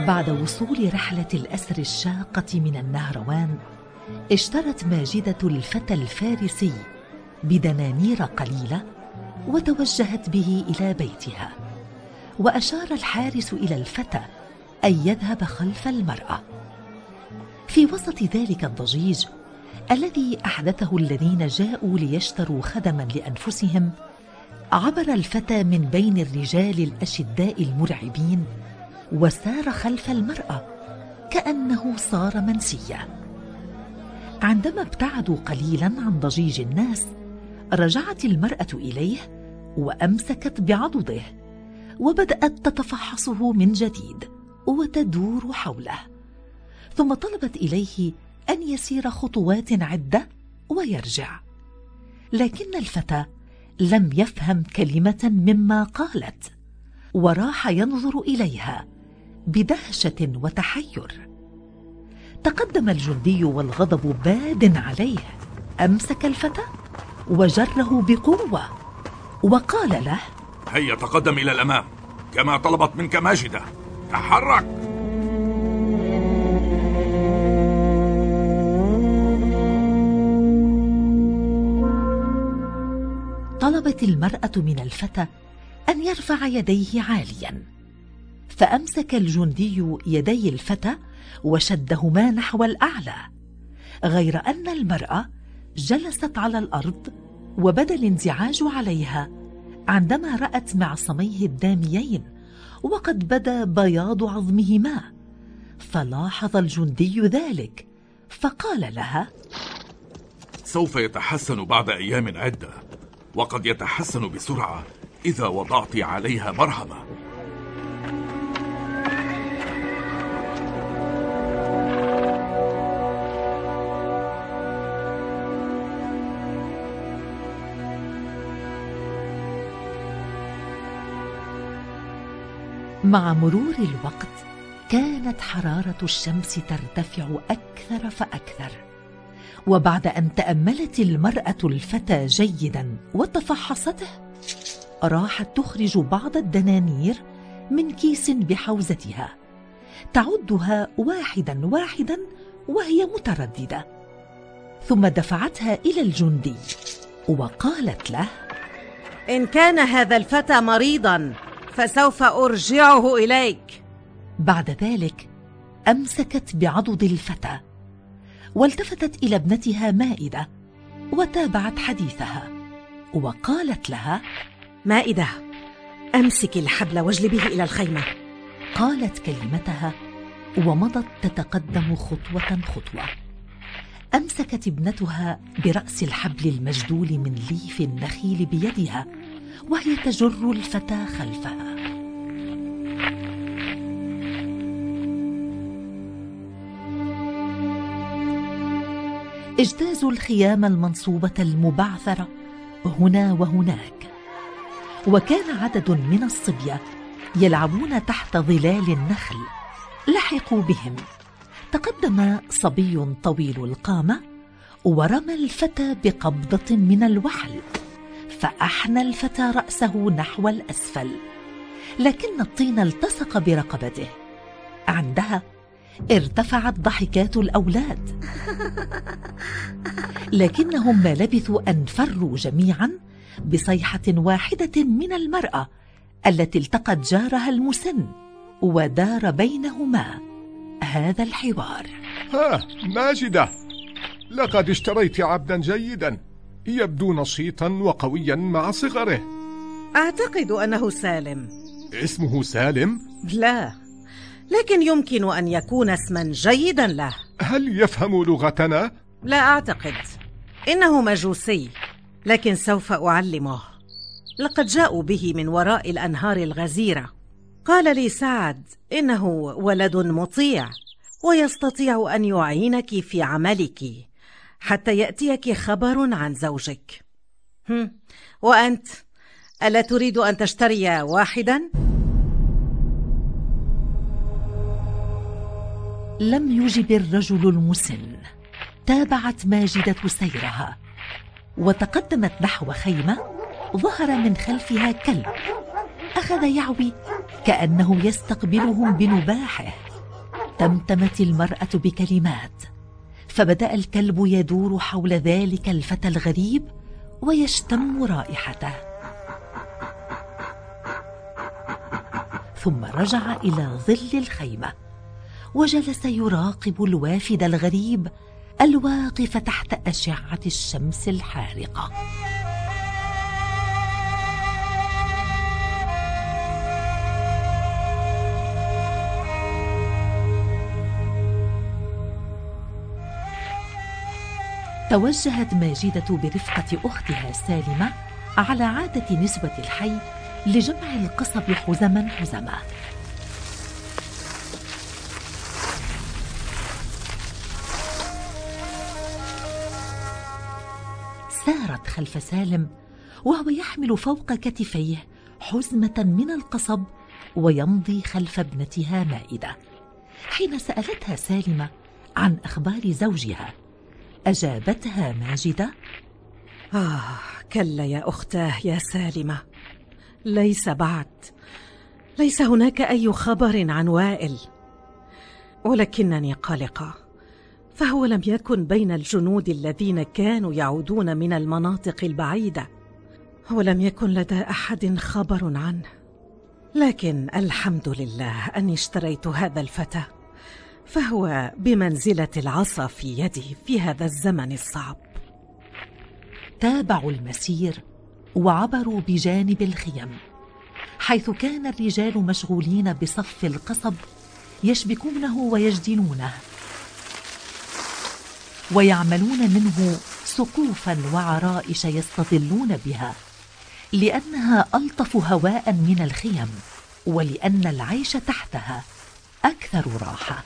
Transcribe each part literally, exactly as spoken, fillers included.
بعد وصول رحلة الأسر الشاقة من النهروان، اشترت ماجدة الفتى الفارسي بدنانير قليلة وتوجهت به إلى بيتها. وأشار الحارس إلى الفتى أن يذهب خلف المرأة. في وسط ذلك الضجيج الذي أحدثه الذين جاءوا ليشتروا خدما لأنفسهم، عبر الفتى من بين الرجال الأشداء المرعبين وسار خلف المرأة كأنه صار منسيا. عندما ابتعدوا قليلا عن ضجيج الناس، رجعت المرأة إليه وأمسكت بعضده وبدأت تتفحصه من جديد وتدور حوله، ثم طلبت إليه أن يسير خطوات عدة ويرجع. لكن الفتى لم يفهم كلمة مما قالت، وراح ينظر إليها بدهشة وتحير. تقدم الجندي والغضب باد عليه، أمسك الفتى وجره بقوة وقال له: هيا تقدم إلى الأمام كما طلبت منك ماجدة، تحرك. طلبت المرأة من الفتى أن يرفع يديه عاليا، فأمسك الجندي يدي الفتى وشدهما نحو الأعلى، غير أن المرأة جلست على الأرض وبدا الانزعاج عليها عندما رأت معصميه الداميين وقد بدا بياض عظمهما. فلاحظ الجندي ذلك فقال لها: سوف يتحسن بعد أيام عدة، وقد يتحسن بسرعة إذا وضعت عليها مرهمة. مع مرور الوقت كانت حرارة الشمس ترتفع أكثر فأكثر، وبعد أن تأملت المرأة الفتى جيدا وتفحصته، راحت تخرج بعض الدنانير من كيس بحوزتها، تعدها واحدا واحدا وهي مترددة، ثم دفعتها إلى الجندي وقالت له: إن كان هذا الفتى مريضا فسوف أرجعه إليك. بعد ذلك أمسكت بعضد الفتى والتفتت إلى ابنتها مائدة وتابعت حديثها وقالت لها: مائدة، أمسك الحبل واجلبيه إلى الخيمة. قالت كلمتها ومضت تتقدم خطوة خطوة. أمسكت ابنتها برأس الحبل المجدول من ليف النخيل بيدها وهي تجر الفتى خلفها. اجتازوا الخيام المنصوبة المبعثرة هنا وهناك، وكان عدد من الصبية يلعبون تحت ظلال النخل. لحقوا بهم. تقدم صبي طويل القامة ورمى الفتى بقبضة من الوحل، فأحنى الفتى رأسه نحو الأسفل، لكن الطين التصق برقبته. عندها ارتفعت ضحكات الأولاد، لكنهم ما لبثوا أن فروا جميعا بصيحة واحدة من المرأة التي التقت جارها المسن، ودار بينهما هذا الحوار. ها ماجدة، لقد اشتريت عبدا جيدا، يبدو نشيطا وقويا مع صغره. أعتقد أنه سالم. اسمه سالم؟ لا، لكن يمكن أن يكون اسما جيدا له. هل يفهم لغتنا؟ لا أعتقد، إنه مجوسي، لكن سوف أعلمه. لقد جاءوا به من وراء الأنهار الغزيرة. قال لي سعد إنه ولد مطيع ويستطيع أن يعينك في عملك حتى يأتيك خبر عن زوجك. هم. وأنت ألا تريد أن تشتري واحدا؟ لم يجب الرجل المسن. تابعت ماجدة سيرها وتقدمت نحو خيمة ظهر من خلفها كلب، أخذ يعوي كأنه يستقبلهم بنباحه. تمتمت المرأة بكلمات، فبدأ الكلب يدور حول ذلك الفتى الغريب ويشتم رائحته، ثم رجع إلى ظل الخيمة وجلس يراقب الوافد الغريب الواقف تحت أشعة الشمس الحارقة. توجهت ماجدة برفقة أختها سالمة على عادة نسوة الحي لجمع القصب حزما حزما. سارت خلف سالم وهو يحمل فوق كتفيه حزمة من القصب ويمضي خلف ابنتها مائدة. حين سألتها سالمة عن أخبار زوجها أجابتها ماجدة: آه كلا يا أختاه يا سالمة، ليس بعد، ليس هناك أي خبر عن وائل، ولكنني قلقة، فهو لم يكن بين الجنود الذين كانوا يعودون من المناطق البعيدة، ولم يكن لدى أحد خبر عنه. لكن الحمد لله أني اشتريت هذا الفتى، فهو بمنزلة العصا في يدي في هذا الزمن الصعب. تابعوا المسير وعبروا بجانب الخيم، حيث كان الرجال مشغولين بصف القصب يشبكونه ويجدنونه ويعملون منه سقوفا وعرائش يستظلون بها، لأنها ألطف هواء من الخيم، ولأن العيش تحتها أكثر راحة.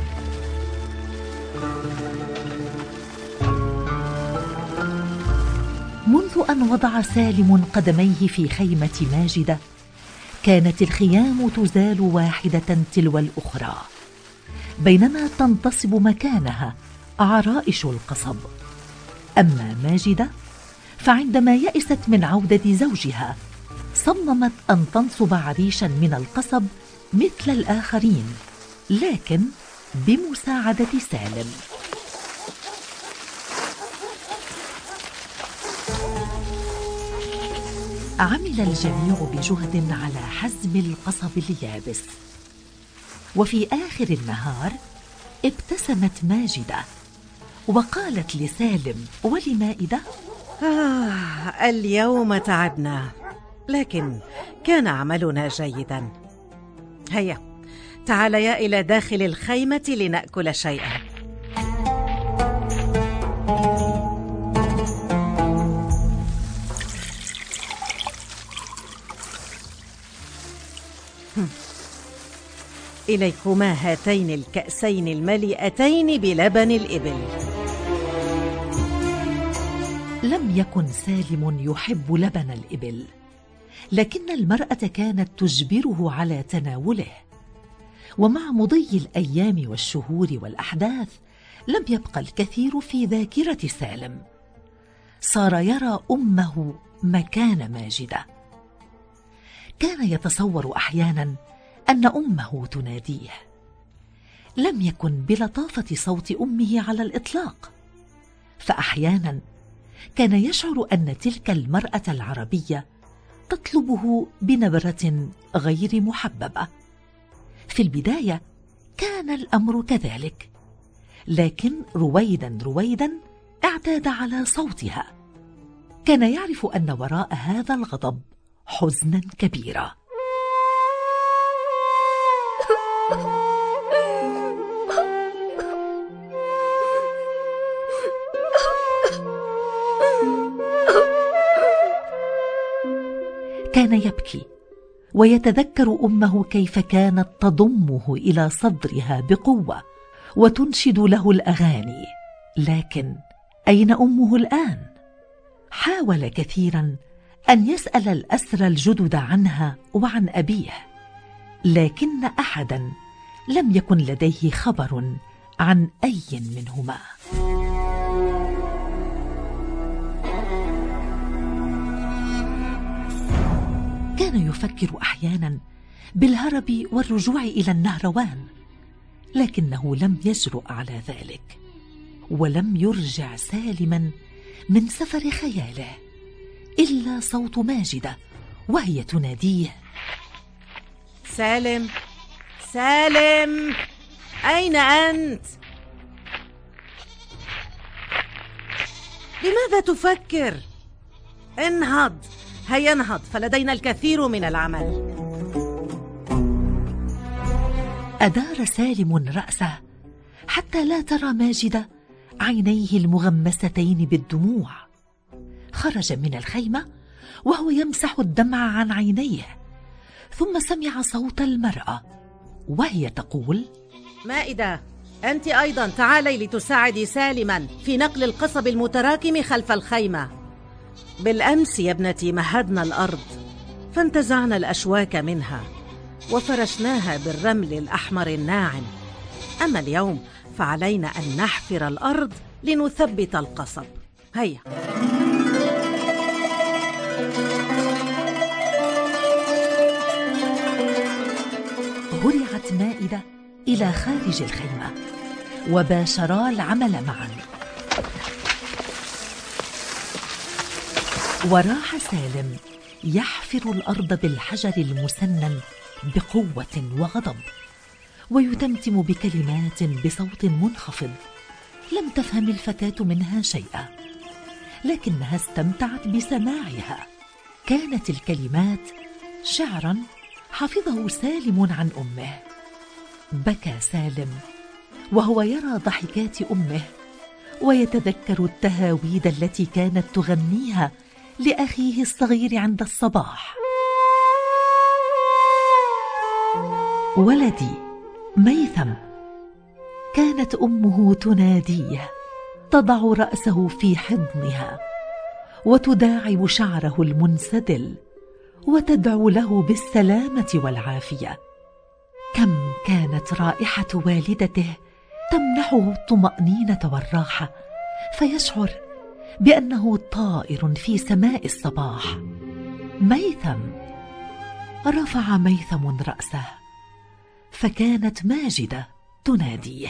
منذ أن وضع سالم قدميه في خيمة ماجدة كانت الخيام تزال واحدة تلو الأخرى، بينما تنتصب مكانها عرائش القصب. أما ماجدة فعندما يئست من عودة زوجها صممت أن تنصب عريشا من القصب مثل الآخرين، لكن بمساعدة سالم. عمل الجميع بجهد على حزم القصب اليابس، وفي آخر النهار ابتسمت ماجدة وقالت لسالم ولمائدة: آه اليوم تعبنا، لكن كان عملنا جيدا. هيا تعاليا إلى داخل الخيمة لنأكل شيئا. إليكما هاتين الكأسين المليئتين بلبن الإبل. لم يكن سالم يحب لبن الإبل، لكن المرأة كانت تجبره على تناوله، ومع مضي الأيام والشهور والأحداث لم يبقى الكثير في ذاكرة سالم. صار يرى أمه مكان ماجدة. كان يتصور أحيانا أن أمه تناديه. لم يكن بلطافة صوت أمه على الإطلاق، فأحيانا كان يشعر أن تلك المرأة العربية تطلبه بنبرة غير محببة. في البداية كان الأمر كذلك، لكن رويدا رويدا اعتاد على صوتها. كان يعرف أن وراء هذا الغضب حزنا كبيرا. كان يبكي ويتذكر أمه كيف كانت تضمه إلى صدرها بقوة وتنشد له الأغاني. لكن أين أمه الآن؟ حاول كثيرا أن يسأل الأسرى الجدد عنها وعن أبيه، لكن أحدا لم يكن لديه خبر عن أي منهما. كان يفكر أحيانا بالهرب والرجوع إلى النهروان، لكنه لم يجرؤ على ذلك، ولم يرجع سالما من سفر خياله إلا صوت ماجدة وهي تناديه: سالم، سالم، أين أنت؟ لماذا تفكر؟ انهض، هيا انهض، فلدينا الكثير من العمل. أدار سالم رأسه حتى لا ترى ماجدة عينيه المغمستين بالدموع. خرج من الخيمة وهو يمسح الدمع عن عينيه، ثم سمع صوت المرأة وهي تقول: مائدة، أنت أيضا تعالي لتساعدي سالما في نقل القصب المتراكم خلف الخيمة. بالأمس يا ابنتي مهدنا الأرض، فانتزعنا الأشواك منها وفرشناها بالرمل الأحمر الناعم، أما اليوم فعلينا أن نحفر الأرض لنثبت القصب. هيا. هرعت مائدة إلى خارج الخيمة وباشرا العمل معا، وراح سالم يحفر الأرض بالحجر المسنن بقوة وغضب، ويتمتم بكلمات بصوت منخفض لم تفهم الفتاة منها شيئا، لكنها استمتعت بسماعها. كانت الكلمات شعرا حفظه سالم عن أمه. بكى سالم وهو يرى ضحكات أمه ويتذكر التهاويد التي كانت تغنيها لأخيه الصغير عند الصباح: ولدي ميثم. كانت أمه تناديه، تضع رأسه في حضنها وتداعب شعره المنسدل وتدعو له بالسلامة والعافية. كم كانت رائحة والدته تمنحه الطمأنينة والراحة، فيشعر بأنه طائر في سماء الصباح. ميثم. رفع ميثم رأسه فكانت ماجدة تناديه: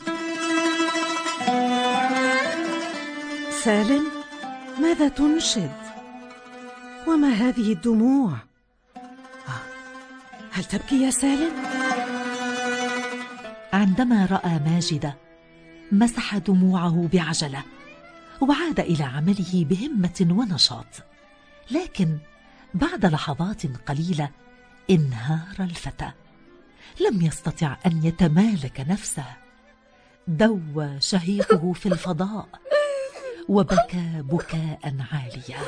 سالم، ماذا تنشد؟ وما هذه الدموع؟ هل تبكي يا سالم؟ عندما رأى ماجدة مسح دموعه بعجلة وعاد إلى عمله بهمة ونشاط، لكن بعد لحظات قليلة انهار الفتى، لم يستطع أن يتمالك نفسه، دوى شهيقه في الفضاء وبكى بكاء عاليا.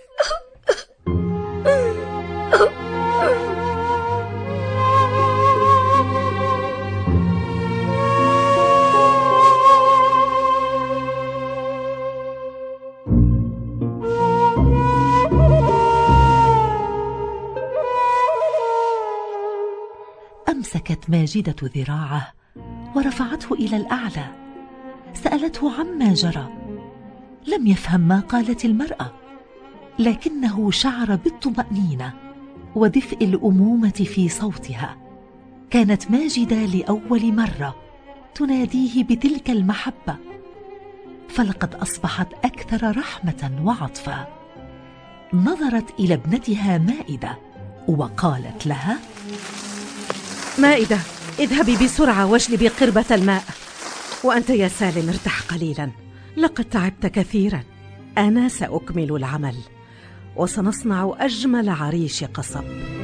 أمسكت ماجدة ذراعه ورفعته إلى الأعلى، سألته عما جرى. لم يفهم ما قالت المرأة، لكنه شعر بالطمأنينة ودفء الأمومة في صوتها. كانت ماجدة لأول مرة تناديه بتلك المحبة، فلقد أصبحت أكثر رحمة وعطفا. نظرت إلى ابنتها مائدة وقالت لها: مائدة، اذهبي بسرعة واجلبي قربة الماء، وأنت يا سالم ارتاح قليلا، لقد تعبت كثيرا. أنا سأكمل العمل وسنصنع أجمل عريش قصب.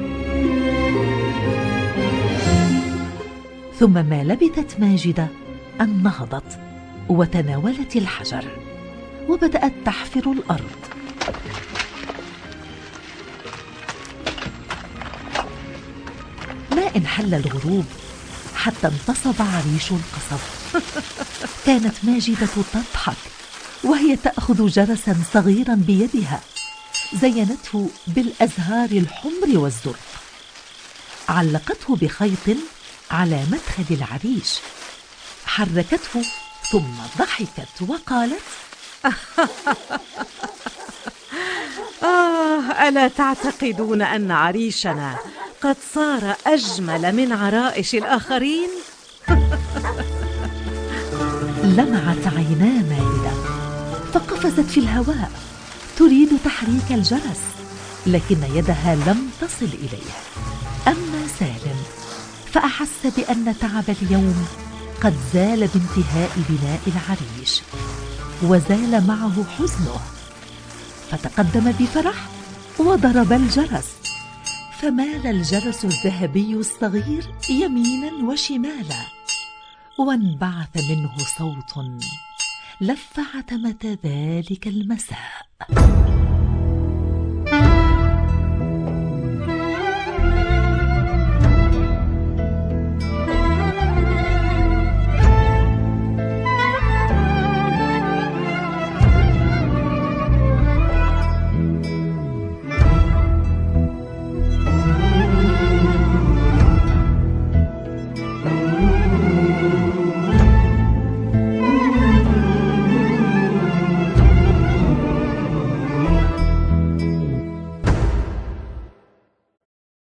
ثم ما لبثت ماجدة أن نهضت وتناولت الحجر وبدأت تحفر الأرض. ما إن حل الغروب حتى انتصب عريش القصب. كانت ماجدة تضحك وهي تأخذ جرسا صغيرا بيدها زينته بالأزهار الحمر والزرق، علقته بخيط على مدخل العريش، حركته ثم ضحكت وقالت: آه، ألا تعتقدون أن عريشنا قد صار أجمل من عرائش الآخرين؟ لمعت عينا ماردة فقفزت في الهواء تريد تحريك الجرس، لكن يدها لم تصل إليه. أما سالم فأحس بأن تعب اليوم قد زال بانتهاء بناء العريش، وزال معه حزنه، فتقدم بفرح وضرب الجرس، فمال الجرس الذهبي الصغير يمينا وشمالا، وانبعث منه صوت لف عتمة ذلك المساء.